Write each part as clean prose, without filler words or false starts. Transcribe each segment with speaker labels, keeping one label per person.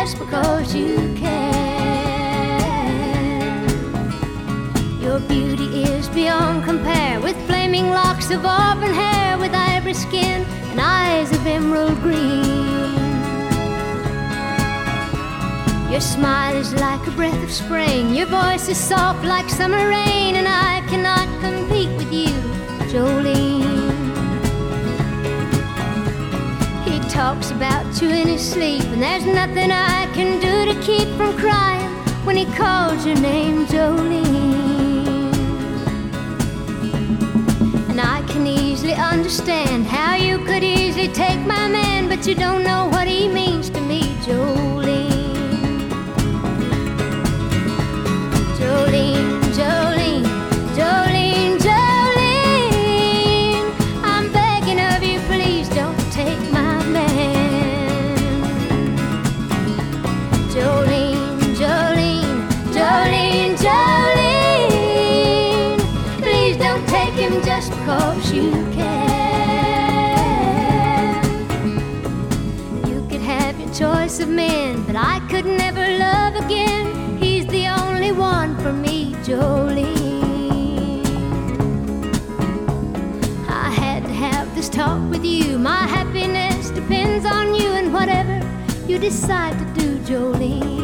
Speaker 1: just because you can. Your beauty is beyond compare, with flaming locks of auburn hair, with ivory skin and eyes of emerald green. Your smile is like a breath of spring, your voice is soft like summer rain, and I cannot compete with you, Jolene. He talks about you in his sleep, and there's nothing I can do to keep from crying when he calls your name, Jolene. And I can easily understand how you could easily take my man, but you don't know what he means to me, Jolene. Jolene, Jolene, Jolene, Jolene, I'm begging of you, please don't take my man. Jolene, Jolene, Jolene, Jolene, please don't take him just because you can. You could have your choice of men, but I could never love again. He's the only one for me, Jolene. I had to have this talk with you. My happiness depends on you, and whatever you decide to do, Jolene.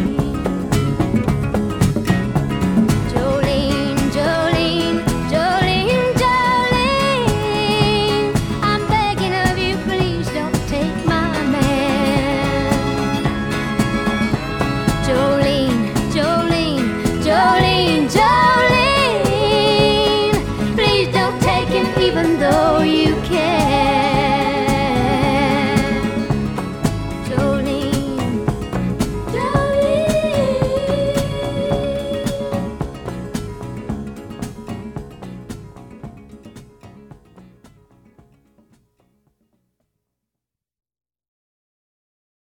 Speaker 1: Jolene, Jolene, Jolene, Jolene, I'm begging of you, please don't take my man. Jolene, Jolene, Jolene, Jolene, please don't take him even though